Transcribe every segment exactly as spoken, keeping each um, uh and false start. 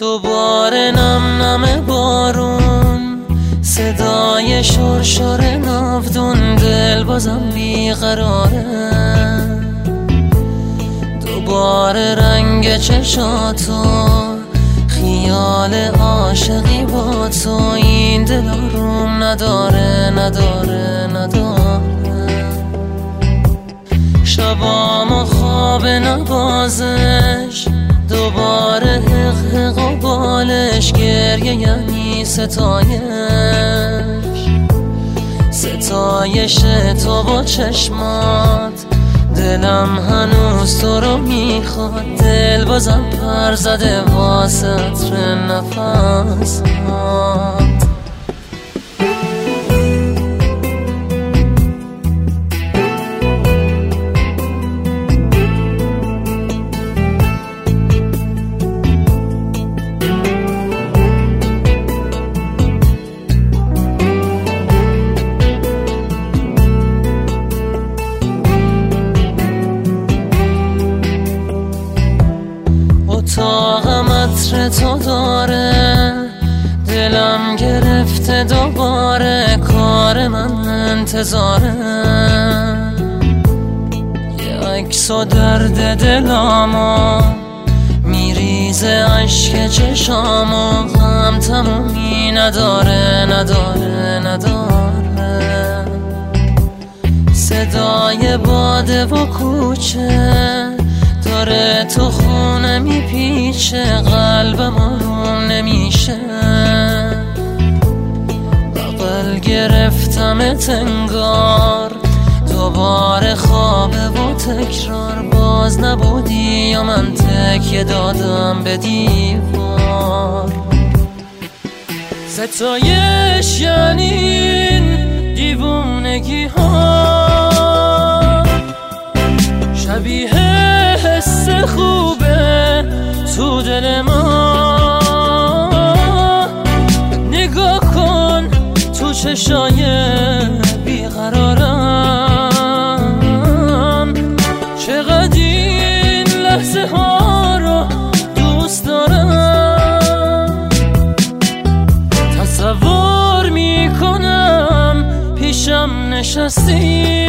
دوباره نم نم بارون، صدای شرشر ناودون، دل بازم بیقراره. دوباره رنگ چشاتو، خیال عاشقی با تو، این دل آروم نداره نداره نداره. شبام خواب نوازش، دوباره حق حق و بالش، گریه یعنی ستایش، ستایش تو با چشمات. دلم هنوز تو رو میخواد، دل بازم پر زده واسه عطر نفسات. اتاقم عطر تو داره، دلم گرفته دوباره، کار من انتظاره. یه عکس و درد دلامو، میریزه عشق چشامو، غم تمومی نداره نداره نداره. صدای باده و کوچه داره تو خونه میپیچه، قلبم آروم نمیشه. بغل گرفتمت انگار، دوباره خوابه و تکرار. باز نبودی یا من تکیه دادم به دیوار. ستایش یعنی این دیوونگی ها، شبیه حس خوبه تو دل ما. نگاه کن تو چشای بیقرارم، چقدر این لحظه ها رو دوست دارم. تصور میکنم پیشم نشستی،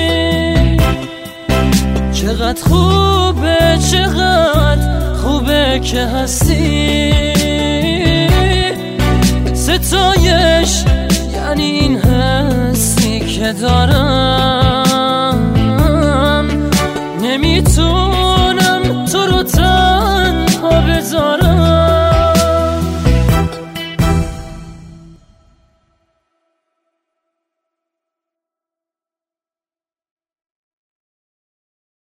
چقدر خوبه چقدر خوبه که هستی. ستایش یعنی این حسی که دارم، نمیتونم